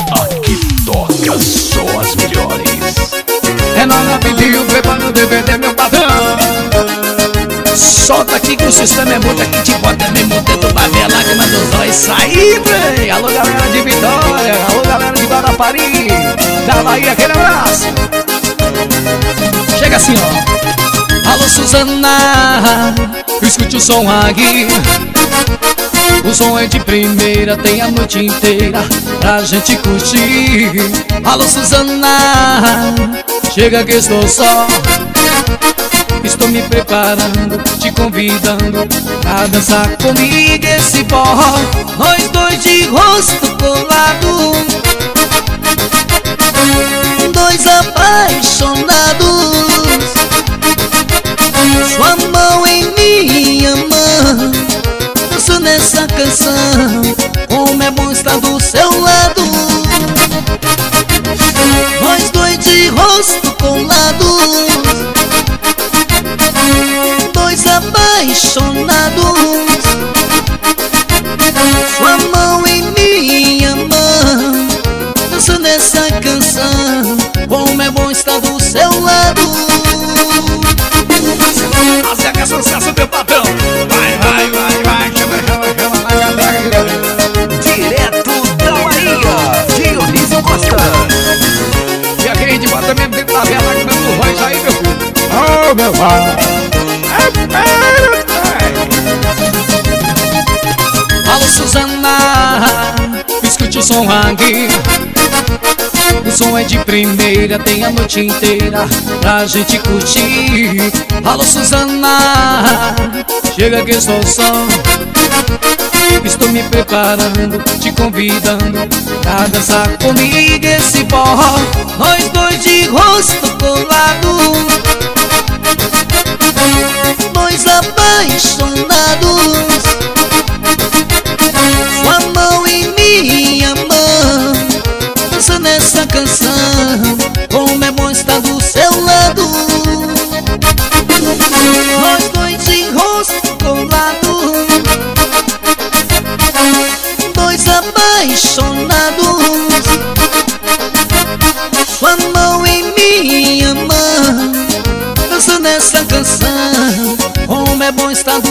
Aqui toca só as melhores. Renata pediu, prepara o DVD, meu patrão. Solta aqui que o sistema é muito, aqui te bota mesmo dentro da minha lágrima dos olhos sair, bem. Alô galera de Vitória, alô galera de Guarapari, da Bahia, aquele abraço. Chega assim, ó. Alô Suzana, escute o som aqui. O som é de primeira, tem a noite inteira pra gente curtir. Alô Suzana, chega que estou só. Estou me preparando, te convidando a dançar comigo esse forró. Nós dois de rosto colado, dois apaixonados. Sua mão em minha mão, dançando essa canção. Como é bom estar do seu lado. Nós dois de rosto colados, dois apaixonados. Sua mão em minha mão, dançando essa canção. Como é bom estar do seu lado. Assim é que é sucesso, meu patrão. Vai, vai, vai, vai. Chama, chama, chama na catraca. Direto da Bahia, Dionísio Costa. E aqui a gente bota mesmo dentro da vela, que não vai sair, meu filho. Oh, meu pai. Alô Suzana, escute o som aqui. O som é de primeira, tem a noite inteira pra gente curtir. Alô Suzana, chega que estou só. Estou me preparando, te convidando a dançar comigo esse forró. Nós dois de rosto colado, dois apaixonados. Sua mão em minha mão, dançando essa canção. Como é bom estar do seu lado. Nós dois de rosto colado, dois apaixonados. Sua mão em minha mão, dançando essa canção. Como é bom estar